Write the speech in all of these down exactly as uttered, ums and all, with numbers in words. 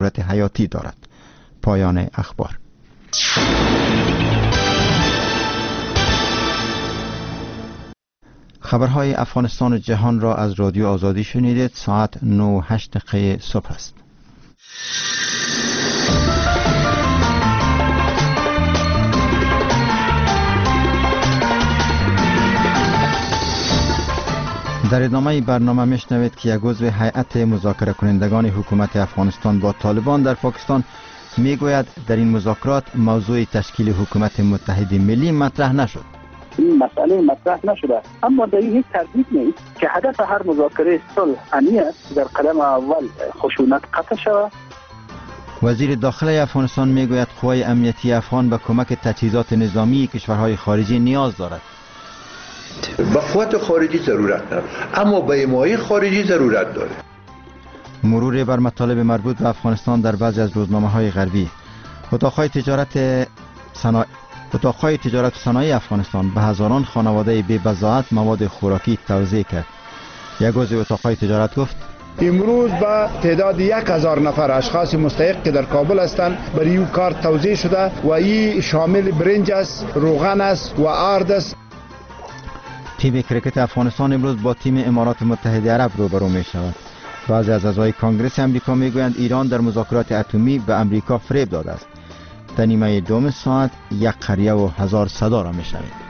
صورت حیاتی دارد. پایان اخبار. خبرهای افغانستان و جهان را از رادیو آزادی شنیدید. ساعت نه و هشت دقیقه صبح است. در ادامه برنامه میشنوید که یک عضو هیئت مذاکره کنندگان حکومت افغانستان با طالبان در پاکستان میگوید در این مذاکرات موضوع تشکیل حکومت متحد ملی مطرح نشد. این مسئله مطرح نشده، اما در این هیچ تردید نیست که هدف هر مذاکره صلح آنی است در قدم اول خشونت قطع شود. وزیر داخلی افغانستان میگوید قوای امنیتی افغان به کمک تجهیزات نظامی کشورهای خارجی نیاز دارد. به قوت خارجی ضرورت نداره، اما به حمایت خارجی ضرورت داره. مرور بر مطالب مربوط به افغانستان در بعضی از روزنامه‌های غربی. اتاق‌های تجارت صنایع اتاق‌های تجارت و صنایع افغانستان به هزاران خانواده بی بضاعت مواد خوراکی توزیع کرد. یک عضو اتاق‌های تجارت گفت امروز به تعداد یک هزار نفر اشخاص مستحق که در کابل هستند برای این کار توزیع شده و این شامل برنج است، روغن است و آرد است. تیم کرکت افغانستان امروز با تیم امارات متحده عرب روبرو می شود. بعضی از اعضای کانگرس امریکا می گویند ایران در مذاکرات اتمی به امریکا فریب داده است. در نیمه دوم ساعت یک قریه و هزار صدا را می شنوید.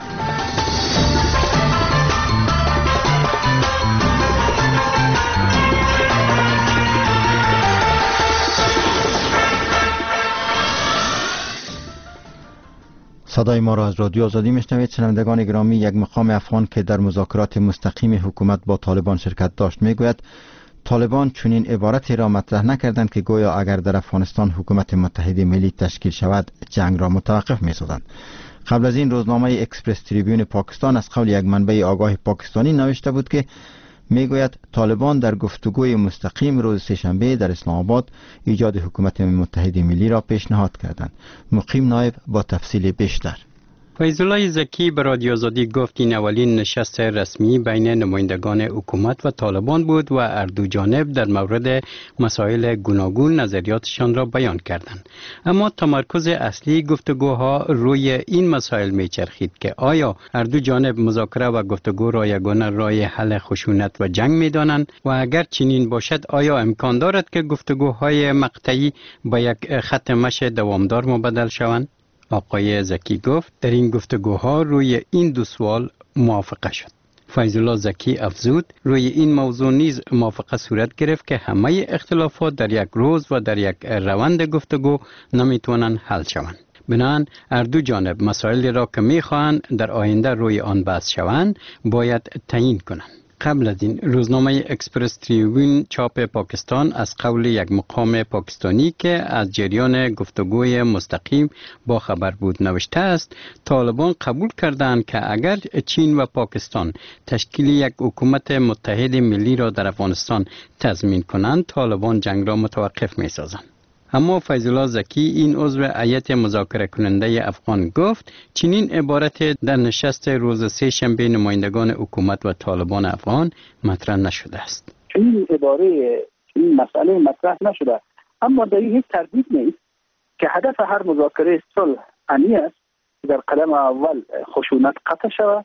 صدای ما را از رادیو آزادی میشنوید. شنوندگان گرامی، یک مقام افغان که در مذاکرات مستقیم حکومت با طالبان شرکت داشت میگوید طالبان چنین عبارتی را مطرح نکردند که گویا اگر در افغانستان حکومت متحد ملی تشکیل شود جنگ را متوقف می‌سازند. قبل از این روزنامه اکسپرس تریبیون پاکستان از قول یک منبع آگاه پاکستانی نوشته بود که میگوید طالبان در گفتگوی مستقیم روز سه‌شنبه در اسلام آباد ایجاد حکومت متحد ملی را پیشنهاد کردند. مقیم نایب با تفصیل بیشتر. فیض الله زکی به رادیو آزادی گفت این اولین نشست رسمی بین نمایندگان حکومت و طالبان بود و هر دو جانب در مورد مسائل گوناگون نظریاتشان را بیان کردند. اما تمرکز اصلی گفتگوها روی این مسائل میچرخید که آیا هر دو جانب مذاکره و گفتگو را یگانه راه حل خشونت و جنگ میدانند و اگر چنین باشد آیا امکان دارد که گفتگوهای مقطعی به یک خط مشی دوامدار مبدل شوند؟ آقای زکی گفت در این گفتگوها روی این دو سوال موافقه شد. فیض الله زکی افزود روی این موضوع نیز موافقه صورت گرفت که همه اختلافات در یک روز و در یک روند گفتگو نمیتوانند حل شوند. بنابراین هر دو جانب مسائلی را که میخواهند در آینده روی آن بحث شوند باید تعیین کنند. قبل از این روزنامه اکسپرس تریبیون چاپ پاکستان از قول یک مقام پاکستانی که از جریان گفتگوی مستقیم با خبر بود نوشته است طالبان قبول کردند که اگر چین و پاکستان تشکیل یک حکومت متحد ملی را در افغانستان تضمین کنند طالبان جنگ را متوقف می سازند. اما فیض الله زکی این عضو هیئت مذاکره کننده افغان گفت چنین عبارت در نشست روز سه شنبه نمایندگان حکومت و طالبان افغان مطرح نشده است. این عباره این مسئله مطرح نشده، اما در این هیچ تردید نیست که هدف هر مذاکره صلح آنی است در قدم اول خشونت قطع شود،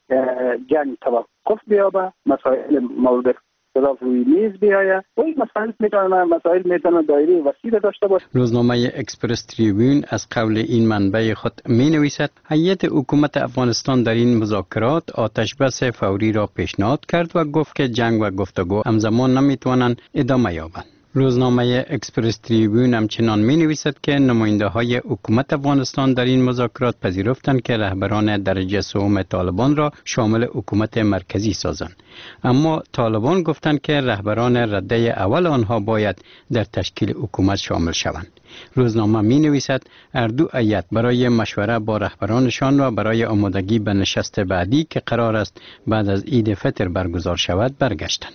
جنگ توقف بیابد، مسائل مورد اختلاف روی میز بیاید و این مسائل میتونه مسائل میتونه دایره وسیع داشته باشه. روزنامه اکسپرس تریبیون از قول این منبع خود می نویسد هیئت حکومت افغانستان در این مذاکرات آتش بس فوری را پیشنهاد کرد و گفت که جنگ و گفتگو همزمان نمیتوانند ادامه یابند. روزنامه اکسپرس تریبیون همچنان می نویسد که نماینده های حکومت افغانستان در این مذاکرات پذیرفتند که رهبران درجه سوم طالبان را شامل حکومت مرکزی سازند. اما طالبان گفتند که رهبران رده اول آنها باید در تشکیل حکومت شامل شوند. روزنامه می نویسد هر دو هیئت برای مشوره با رهبرانشان و برای آمادگی به نشست بعدی که قرار است بعد از عید فطر برگزار شود برگشتند.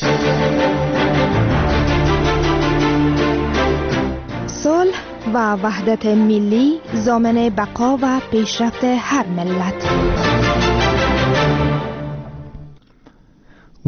صلح و وحدت ملی ضامن بقا و پیشرفت هر ملت.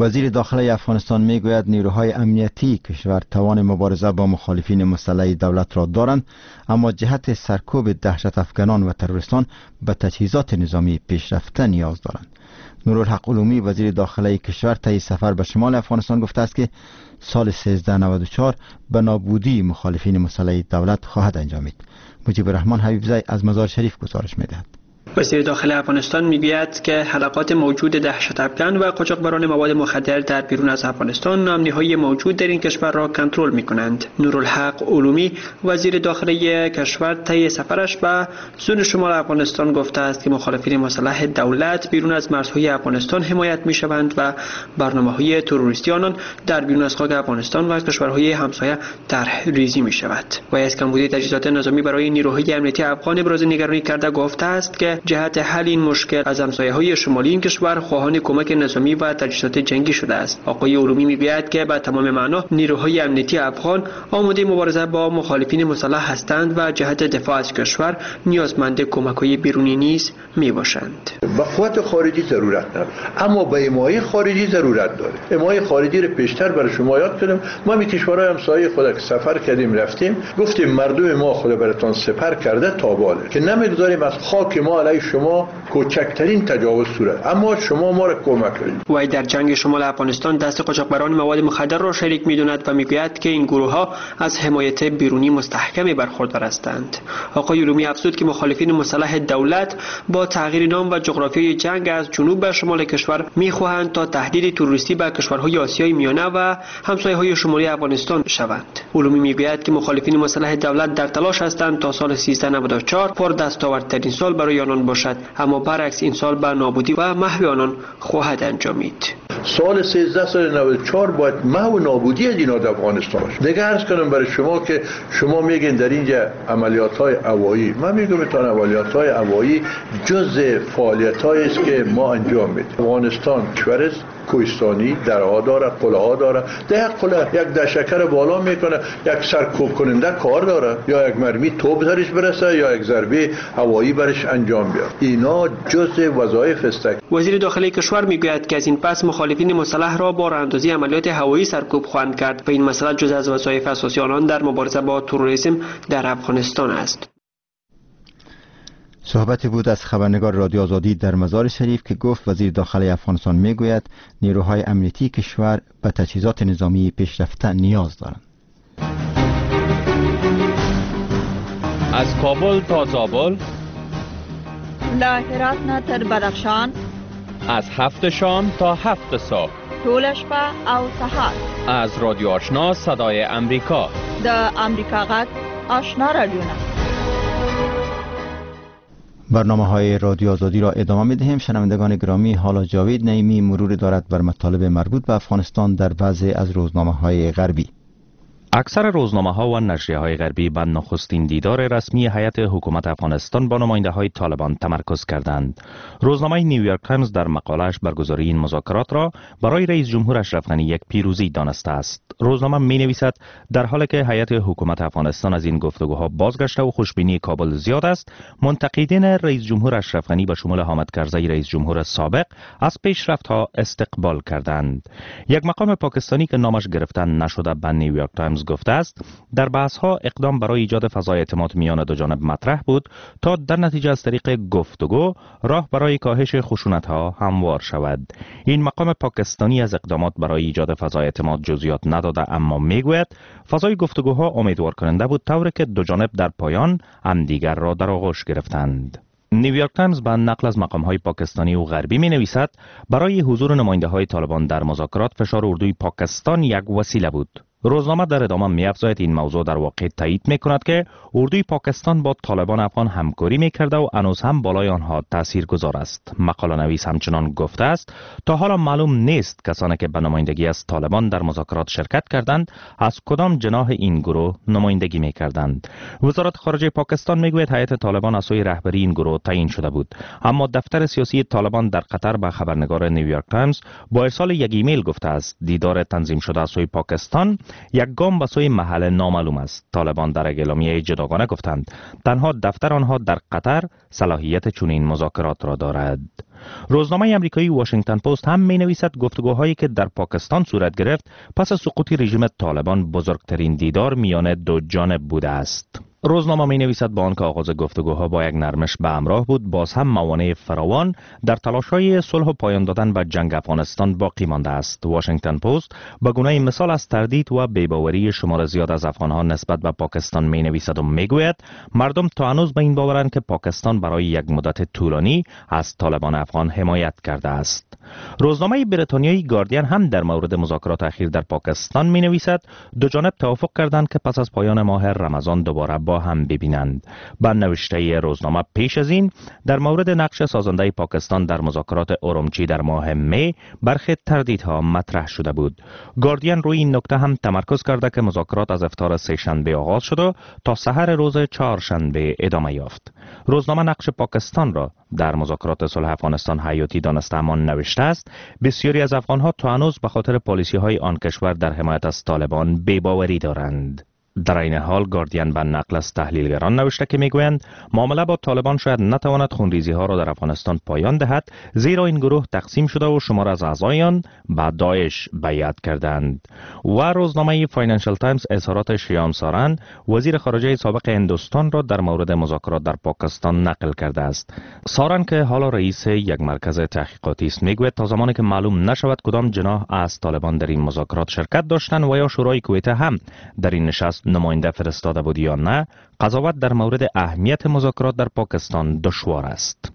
وزیر داخله افغانستان میگوید نیروهای امنیتی کشور توان مبارزه با مخالفین مسلح دولت را دارند، اما جهت سرکوب دهشت افغانان و تروریستان به تجهیزات نظامی پیشرفته نیاز دارند. نورالحق علومی وزیر داخله کشور طی سفر به شمال افغانستان گفته است که سال سیزده نود و چهار به نابودی مخالفین مسلح دولت خواهد انجامید. مجیب الرحمن حبیبزی از مزار شریف گزارش می‌دهد. وزیر داخله افغانستان میگوید که حلقات موجود دهشت افکن و قاچاقبران مواد مخدر در بیرون از افغانستان امنی‌های موجود در این کشور را کنترل می‌کنند. نورالحق علومی وزیر داخله کشور طی سفرش به زون شمال افغانستان گفته است که مخالفین مسلح دولت بیرون از مرزهای افغانستان حمایت می‌شوند و برنامه‌های تروریستی آنان در بیرون از خاک افغانستان و کشورهای همسایه طرح ریزی می‌شود. و از کمبودی تجهیزات نظامی برای نیروهای امنیتی افغان ابراز نگرانی کرده گفته است که جهت حل این مشکل از همسایه‌های شمالی این کشور خواهان کمک نظامی و تجهیزات جنگی شده است. آقای علومی میگوید که به تمام معنا نیروهای امنیتی افغان آماده مبارزه با مخالفین مسلح هستند و جهت دفاع از کشور نیازمند کمک‌های بیرونی نیز میباشند. به قوت خارجی ضرورت نداره، اما به حمایت خارجی ضرورت داره. حمایت خارجی رو پیشتر برای شما یاد کردم. ما می کشورهای همسایه خود که سفر کردیم رفتیم گفتیم مردم ما خود براتون سپر کرده تا باله که نمیگذاریم از خاک ما علیه شما کوچکترین تجاوز صورت، اما شما ما را کمک کنید. وی در جنگ شمال افغانستان دست قاچاقبران مواد مخدر را شریک می‌داند و میگوید که این گروه ها از حمایت بیرونی مستحکمی برخوردار هستند. آقای علومی افزود که مخالفین مسلح دولت با تغییر نام و جغرافیای جنگ از جنوب به شمال کشور می‌خواهند تا تهدید تروریستی به کشورهای آسیای میانه و همسایه‌های شمالی افغانستان شوند. علومی میگوید که مخالفین مسلح دولت در تلاش هستند تا سال سیزده نود و چهار پر دستاوردترین سال برای آنان باشد، اما برعکس این سال به نابودی و محو آنان خواهد انجامید. سال سیزده سال نود و چهار باید محو و نابودی از اینا در افغانستان باشه. دیگه عرض کنم برای شما که شما میگین در اینجا عملیات‌های هوایی، من میگم میتونه عملیات‌های هوایی جزء فعالیت‌هایی است که ما انجام میدیم. افغانستان کشور است کوهستانی، درها داره، قله‌ها داره. ده قله یک دشکر بالا میکنه، یک سرکوب کننده کار داره، یا یک مرمی توپ درش برسه یا یک ضربه هوایی برش انجام بیاره. اینا جزء وظایف است. وزیر داخله کشور میگوید که از این پس مخالفین مسلح را با راهاندازی عملیات هوایی سرکوب خواهند کرد و این مسئله جزء از وظایف اساسی آنان در مبارزه با تروریسم در افغانستان است. صحبتی بود از خبرنگار رادیو آزادی در مزار شریف که گفت وزیر داخله افغانستان میگوید نیروهای امنیتی کشور به تجهیزات نظامی پیشرفته نیاز دارند. از کابل تا زابل، له هرات نه تر بدخشان، از هفت شام تا هفت صبح، ټول شپه او سهار، از رادیو آشنا صدای امریکا، د امریکا غږ آشنا رادیو. برنامه های رادیو آزادی را ادامه می دهیم. شنوندگان گرامی، حالا جاوید نعیمی مرور دارد بر مطالب مربوط به افغانستان در بعضی از روزنامه های غربی. اکثر روزنامه ها و نشریه های غربی به نخستین دیدار رسمی هیئت حکومت افغانستان با نماینده های طالبان تمرکز کردند. روزنامه نیویورک تایمز در مقاله‌اش برگزاری این مذاکرات را برای رئیس جمهور اشرف غنی یک پیروزی دانسته است. روزنامه می نویسد در حالی که هیئت حکومت افغانستان از این گفتگوها بازگشته و خوشبینی کابل زیاد است، منتقدین رئیس جمهور اشرف غنی به شمول حامد کرزی رئیس جمهور سابق از پیشرفت‌ها استقبال کردند. یک مقام پاکستانی که نامش گرفته نشده به نیویورک تایمز گفته است در بحث‌ها اقدام برای ایجاد فضای اعتماد میان دو جانب مطرح بود تا در نتیجه از طریق گفتگو راه برای کاهش خشونت‌ها هموار شود. این مقام پاکستانی از اقدامات برای ایجاد فضای اعتماد جزئیات نداده، اما میگوید فضای گفتگوها امیدوار کننده بود، طوری که دو جانب در پایان همدیگر را در آغوش گرفتند. نیویورک تایمز به نقل از مقام‌های پاکستانی و غربی می نویسد برای حضور نماینده‌های طالبان در مذاکرات فشار اردوی پاکستان یک وسیله بود. روزنامه در ادامه می افزاید این موضوع در واقع تایید می کند که اردوی پاکستان با طالبان افغان همکاری می کرده و هنوز هم بالای آنها تأثیر گذار است. مقاله نویس همچنان گفته است تا حالا معلوم نیست کسانی که به نمایندگی از طالبان در مذاکرات شرکت کردند از کدام جناح این گروه نمایندگی می کردند. وزارت خارجه پاکستان می گوید هیئت طالبان از سوی رهبری این گروه تعیین شده بود، اما دفتر سیاسی طالبان در قطر به خبرنگار نیویورک تایمز با ارسال یک ایمیل گفته است دیدار تنظیم شده از سوی پاکستان یک گام به سوی محل نامعلوم است. طالبان در اعلامیه جداگانه گفتند تنها دفتر آنها در قطر صلاحیت چنین مذاکرات را دارد. روزنامه امریکایی واشنگتن پست هم می نویسد گفتگوهایی که در پاکستان صورت گرفت پس از سقوط رژیم طالبان بزرگترین دیدار میان دو جانب بوده است. روزنامه می نویسد با آنکه آغاز گفتگوها با یک نرمش به همراه بود، باز هم موانع فراوان در تلاش‌های صلح و پایان دادن به جنگ افغانستان باقی مانده است. واشنگتن پست به گونه مثال از تردید و بی‌باوری شمار زیاد از افغان‌ها نسبت به پاکستان می نویسد و می گوید مردم تا هنوز به این باورند که پاکستان برای یک مدت طولانی از طالبان افغان حمایت کرده است. روزنامه بریتانیایی گاردین هم در مورد مذاکرات اخیر در پاکستان می نویسد دو جانب توافق کردند که پس از پایان ماه رمضان دوباره با هم ببینند. با نوشته روزنامه پیش از این در مورد نقش سازنده پاکستان در مذاکرات اورمچی در ماه می برخی تردیدها مطرح شده بود. گاردین روی این نکته هم تمرکز کرده که مذاکرات از افطار سه شنبه آغاز شد و تا سحر روز چهارشنبه ادامه یافت. روزنامه نقش پاکستان را در مذاکرات صلح افغانستان حیاتی دانسته اما نوشته است بسیاری از افغانها تا هنوز به خاطر پالیسی های آن کشور در حمایت از طالبان بی‌باوری دارند. در این حال گاردین به نقل از تحلیلگران نوشته که میگویند معامله با طالبان شاید نتواند خونریزی ها را در افغانستان پایان دهد، زیرا این گروه تقسیم شده و شمار از اعضایان به داعش بیعت کردند. و روزنامه فاینانشل تایمز اظهارات شیام سارن وزیر خارجه سابق هندوستان را در مورد مذاکرات در پاکستان نقل کرده است. سارن که حالا رئیس یک مرکز تحقیقاتی است میگوید تا زمانی که معلوم نشود کدام جناح از طالبان در این مذاکرات شرکت داشتند و یا شورای کویت هم در این نشست نماینده فرستاده بود یا نه، قضاوت در مورد اهمیت مذاکرات در پاکستان دشوار است.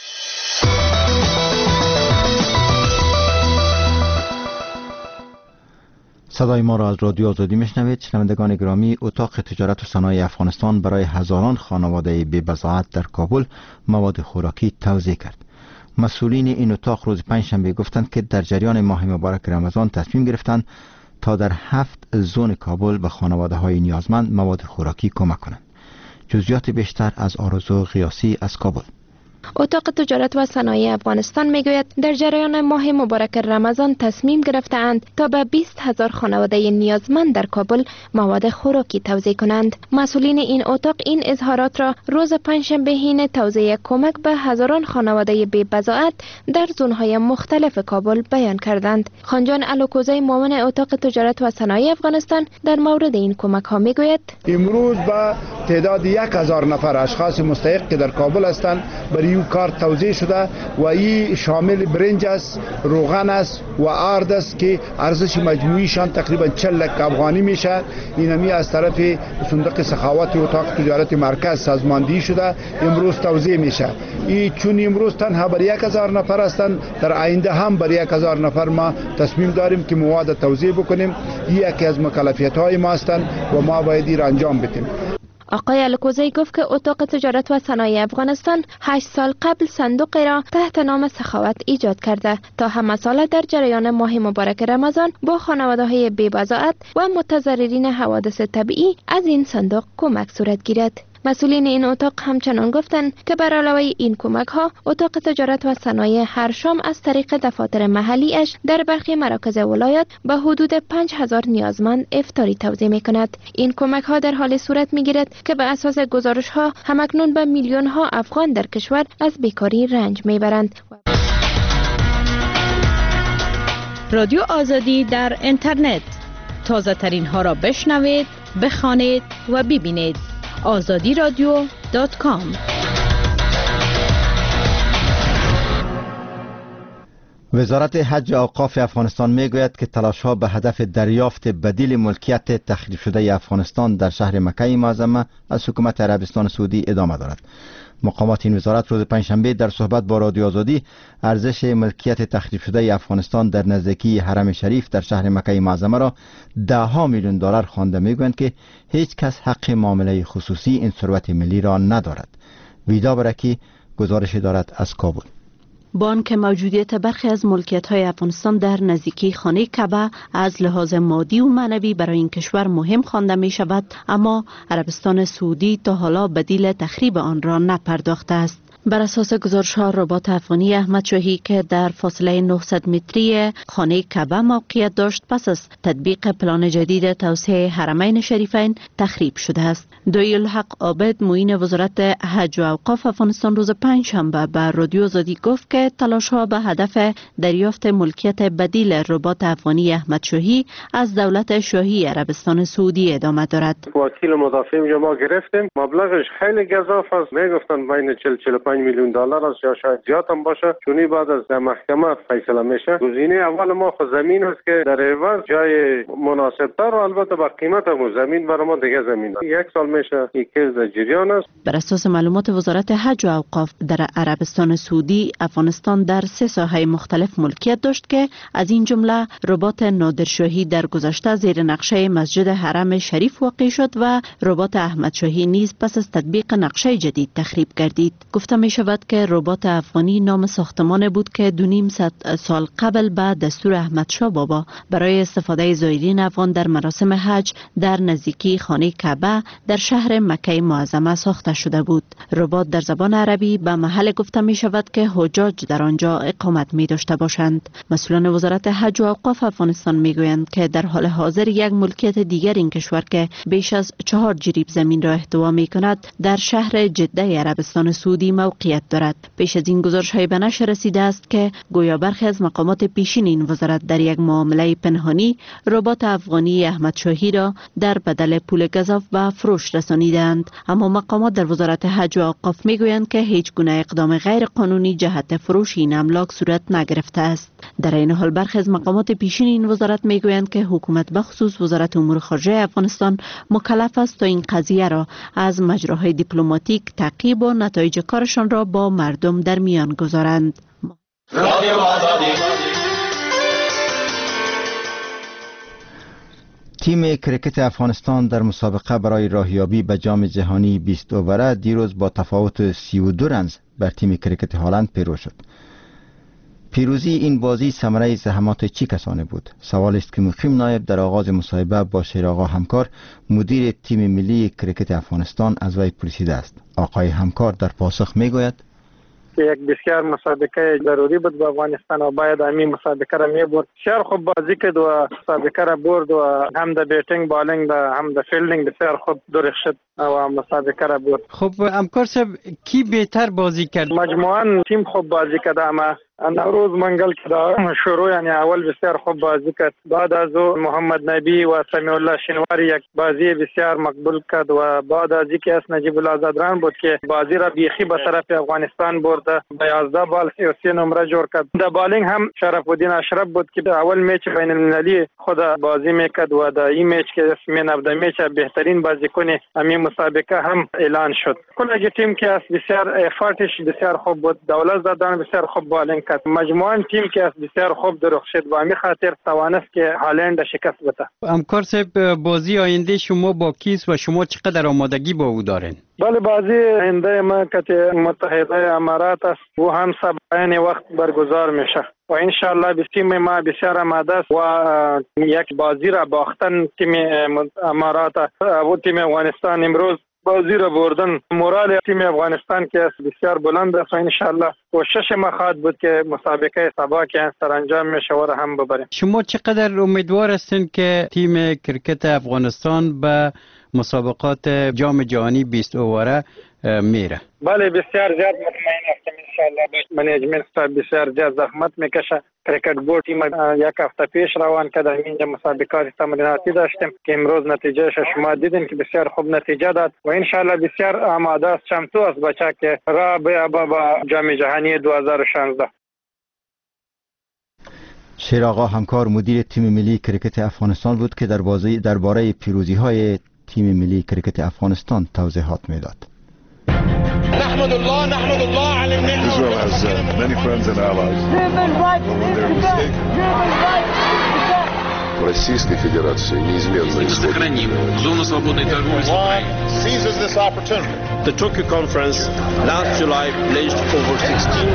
صدای ما را از رادیو آزادی میشنوید. شنوندگان گرامی، اتاق تجارت و صنایع افغانستان برای هزاران خانواده بی بضاعت در کابل مواد خوراکی توزیع کرد. مسئولین این اتاق روز پنجشنبه گفتند که در جریان ماه مبارک رمضان تصمیم گرفتند تا در هفت زون کابل به خانواده های نیازمند مواد خوراکی کمک کنند. جزئیات بیشتر از آرزو قیاسی از کابل. اتاق تجارت و صنایع افغانستان میگوید در جریان ماه مبارک رمضان تصمیم گرفته‌اند تا به بیست هزار خانواده نیازمند در کابل مواد خوراکی توزیع کنند. مسئولین این اتاق این اظهارات را روز پنجشنبه حین توزیع کمک به هزاران خانواده بی بضاعت در زونهای مختلف کابل بیان کردند. خانجان الوکوزی معاون اتاق تجارت و صنایع افغانستان در مورد این کمک ها میگوید امروز با تعداد یک هزار نفر اشخاص مستحق که در کابل هستند برای کار توزیع شده و این شامل برنج است، روغن است و آرد است که ارزش مجموعیشان تقریبا چهل لک افغانی میشه. اینمی از طرف صندوق سخاوت اتاق تجارت مرکز سازماندهی شده امروز توزیع میشه. این چون امروز تنها بر یک هزار نفر هستند، در آینده هم بر یک هزار نفر ما تصمیم داریم که مواد توزیع بکنیم. این یکی از مکلفیت های ما هستند و ما باید این را انجام بدیم. آقای الکوزی گفت که اتاق تجارت و صنایع افغانستان هشت سال قبل صندوقی را تحت نام سخاوت ایجاد کرده تا همه ساله در جریان ماه مبارک رمضان با خانواده های بی بضاعت و متضررین حوادث طبیعی از این صندوق کمک صورت گیرد. مسئولین این اتاق همچنان گفتند که بر علاوه این کمک ها اتاق تجارت و صنایع هر شام از طریق دفاتر محلی اش در برخی مراکز ولایت به حدود پنج هزار نیازمند افطاری توزیع می کند. این کمک ها در حال صورت می گیرد که به اساس گزارش ها همکنون به میلیون ها افغان در کشور از بیکاری رنج می برند. رادیو آزادی در اینترنت، تازه ترین ها را بشنوید، بخوانید و ببینید. آزادی رادیو دات کام. وزارت حج اوقاف افغانستان میگوید که تلاش‌ها به هدف دریافت بدیل ملکیت تخریب شده افغانستان در شهر مکه معظمه از حکومت عربستان سعودی ادامه دارد. مقامات این وزارت روز پنجشنبه در صحبت با رادیو آزادی ارزش ملکیت تخریب شده افغانستان در نزدیکی حرم شریف در شهر مکه معظمه را ده ها میلیون دلار خوانده. میگویند که هیچ کس حق معامله خصوصی این ثروت ملی را ندارد. ویدا برکی گزارش دارد از کابل. با آنکه موجودیت برخی از ملکیت‌های افغانستان در نزدیکی خانه کعبه از لحاظ مادی و معنوی برای این کشور مهم خوانده می شود، اما عربستان سعودی تا حالا بدیل تخریب آن را نپرداخته است. بر اساس گزارش‌ها ربات افغانی احمد شاهی که در فاصله نهصد متری خانه کعبه موقعیت داشت پس از تطبیق پلان جدید توسعه حرمین شریفین تخریب شده است. دایی الحق عابد معین وزارت حج و اوقاف افغانستان روز پنجشنبه به رادیو آزادی گفت که تلاش‌ها به هدف دریافت ملکیت بدیل ربات افغانی احمد شاهی از دولت شاهی عربستان سعودی ادامه دارد. وکیل مدافع اینجا ما گرفتیم، مبلغش خیلی گزاف است، میگفتن بین چهل چهل و پنج میلیون دلار است یا شاید زیاد هم باشه، چونی بعد از محکمه فیصله میشه. گزینه اول ما خود زمین است که در عوض جای مناسب تر و البته با قیمت هم زمین برای ما دیگه زمین است. یک سال میشه این کیس در جریان است. بر اساس معلومات وزارت حج و اوقاف در عربستان سعودی افغانستان در سه ساحه مختلف ملکیت داشت که از این جمله ربات نادرشاهی در گذشته زیر نقشه مسجد حرم شریف واقع شد و ربات احمد شاهی نیز پس از تطبیق نقشه جدید تخریب گردید. گفته می شود که ربات افغانی نام ساختمان بود که دو نیم صد سال قبل به دستور احمد شاه بابا برای استفاده زائرین افغان در مراسم حج در نزدیکی خانه کعبه در شهر مکه معظمه ساخته شده بود. ربات در زبان عربی به محل گفته می شود که حجاج در آنجا اقامت می داشته باشند. مسئولان وزارت حج و اوقاف افغانستان می گویند که در حال حاضر یک ملکیت دیگر این کشور که بیش از چهار جریب زمین را احتوا می کند در شهر جده عربستان سعودی موقعیت دارد. پیش از این گزارش های به نشر رسیده است که گویا برخی از مقامات پیشین این وزارت در یک معامله پنهانی ربات افغانی احمد شاهی را در بدل پول گزاف به فروش رسانیدند، اما مقامات در وزارت حج و اوقاف می گویند که هیچ گونه اقدام غیر قانونی جهت فروش این املاک صورت نگرفته است. در این حال برخی از مقامات پیشین این وزارت می گویند که حکومت به خصوص وزارت امور خارجه افغانستان مکلف است تا این قضیه را از مجراهای دیپلماتیک تعقیب و نتایج کارشان را با مردم در میان گذارند. تیم کرکت افغانستان در مسابقه برای راهیابی به جام جهانی بیست اووره دیروز با تفاوت سی و دو رنز بر تیم کرکت هلند پیروز شد. پیروزی این بازی ثمره زحمات چی کسانه بود؟ سوال است که مقیم نایب در آغاز مصاحبه با شیرآقا همکار مدیر تیم ملی کرکت افغانستان از وی پرسیده است. آقای همکار در پاسخ میگوید یک بسیار مسابقه ضروری بود به افغانستان و باید همین مسابقه را می برد. بسیار خوب بازی کرد و مسابقه را برد و هم در بیتینگ بالینگ هم در فیلدینگ بسیار خوب درخشید و مسابقه را برد. خب همکار صاحب کی بهتر بازی کرد؟ مجموعاً تیم خوب بازی کرد، اما نوروز منگل که شروع یعنی اول بسیار خوب بازی کرد، بعد از او محمد نبی و سمیع الله شنواری یک بازی بسیار مقبول کرد و بعد از اینکه اس نجیب الله زادران بود که بازی را بیخی به طرف افغانستان برده به یازده بال سی و سه نمره جوړ کرد. در بالینگ هم شرف الدین اشرف بود که اول میچ بین المللی خود بازی میکرد و در این میچ که اسمین اف د میچ بهترین بازیکن همین مسابقه هم اعلان شد. کل تیم که اس بسیار افارتش بسیار خوب بود، دولت زادران بسیار خوب بالینگ مجموعاً تیم که از بسیار خوب درخشید و همین خاطر توانست که هالند شکست بده. همکار صاحب بازی آینده شما با کیست و شما چقدر آمادگی با او دارین؟ بله بازی آینده ما که متحده امارات است و هم سبعین وقت برگزار میشه و انشالله به تیم ما بسیار آماده است و یک بازی را باختن تیم امارات و تیم افغانستان امروز بازی را بردن. مورال تیم افغانستان که بسیار بلند است و انشالله کوشش ما خواهد بود که مسابقه سبا که سرانجام میشه و هم ببریم. شما چقدر امیدوار هستین که تیم کرکت افغانستان به مسابقات جام جهانی بیست اووره میره؟ بله بسیار زیاد مطمئن هستم انشالله. منیجمنت صاحب بسیار زیاد زحمت میکشه. کرکت بورد تیم یک هفته پیش روان کرد، اینجا مسابقات تمریناتی داشتیم که امروز نتیجهش شما دیدین که بسیار خوب نتیجه داد و انشالله بسیار آماده است، چمتو است بچه که را به جام جهانی دو هزار و شانزده. شیرآقا همکار مدیر تیم ملی کرکت افغانستان بود که در بازی درباره پیروزی های تیم ملی کرکت افغانستان توضیحات میداد. نحمد الله نحمد الله على النعمة. Israel has uh, many friends and allies. Российской Федерации неизменно исходит. Зону свободной торговли с Украиной. Seizes this opportunity. The Tokyo Conference last July pledged over sixteen.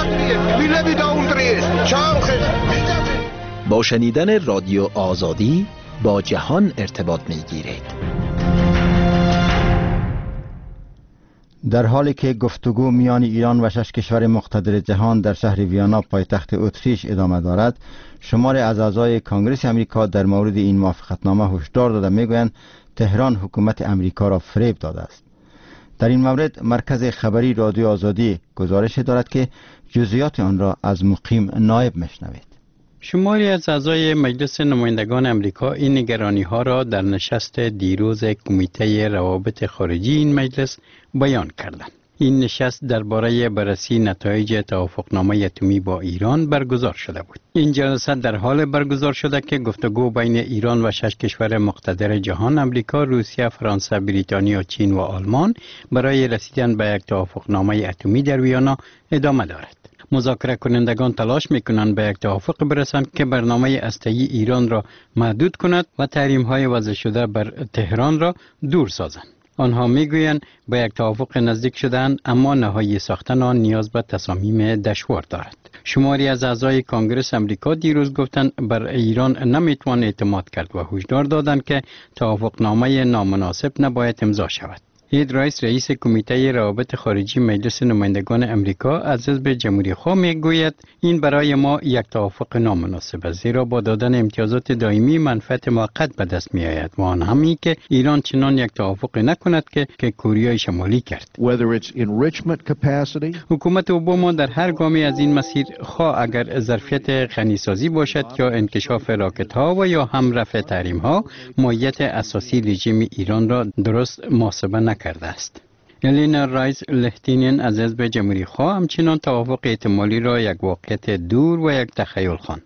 با شنیدن رادیو آزادی با جهان ارتباط میگیرید. در حالی که گفتگو میان ایران و شش کشور مقتدر جهان در شهر ویانا پایتخت اتریش ادامه دارد، شماری از اعضای کنگره امریکا در مورد این موافقتنامه هشدار داده میگویند تهران حکومت امریکا را فریب داده است. در این مورد مرکز خبری رادیو آزادی گزارش دارد که جزئیات آن را از مقیم نایب میشنوید. شماری از اعضای مجلس نمایندگان امریکا این نگرانی ها را در نشست دیروز کمیته روابط خارجی این مجلس بیان کردند. این نشست درباره بررسی نتایج توافقنامه اتمی با ایران برگزار شده بود. این جلسه در حال برگزار شده که گفتگو بین ایران و شش کشور مقتدر جهان امریکا، روسیه، فرانسه، بریتانیا، چین و آلمان برای رسیدن به یک توافقنامه اتمی در ویانا ادامه دارد. مذاکره کنندگان تلاش میکنند به یک توافق برسند که برنامه هسته‌ای ایران را محدود کند و تحریم‌های وضع شده بر تهران را دور سازند. آنها میگویند به یک توافق نزدیک شدند، اما نهایی ساختن آن نیاز به تصامیم دشوار دارد. شماری از اعضای کنگره امریکا دیروز گفتند بر ایران نمیتوان اعتماد کرد و هشدار دادند که توافقنامه نامناسب نباید امضا شود. اید رئیس رئیس کمیته روابط خارجی مجلس نمایندگان امریکا از حزب جمهوری خواه میگوید این برای ما یک توافق نامناسب است، زیرا با دادن امتیازات دائمی منفعت موقت به دست می آید و آن همی که ایران چنان یک توافق نکند که که کوریای شمالی کرد. حکومت اوباما در هر گامی از این مسیر، خواه اگر ظرفیت غنیسازی باشد یا انکشاف راکت ها و یا هم رفع تحریم ها، ماهیت اساسی رژیم ایران را درست محاسبه نکرده کرده است. الینا رایس لهتینین از حزب جمهوری خواه همچنان توافق احتمالی را یک واقعیت دور و یک تخیل خواند.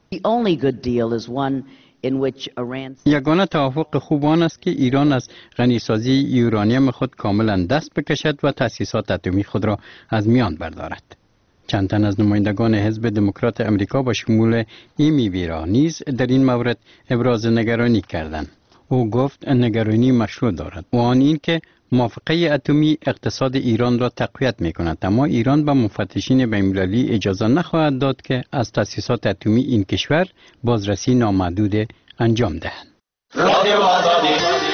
یگانه توافق خوب آن است که ایران از غنیسازی یورانیم خود کاملا دست بکشد و تأسیسات اتمی خود را از میان بردارد. چند تن از نمایندگان حزب دموکرات امریکا با شمول ایمی ویرا نیز در این مورد ابراز نگرانی کردند. او گفت نگرانی مشروع دارد و آن این که موافقه اتمی اقتصاد ایران را تقویت می کند، اما ایران به مفتشین بین‌المللی اجازه نخواهد داد که از تأسیسات اتمی این کشور بازرسی نامحدود انجام دهند. رادیو آزادی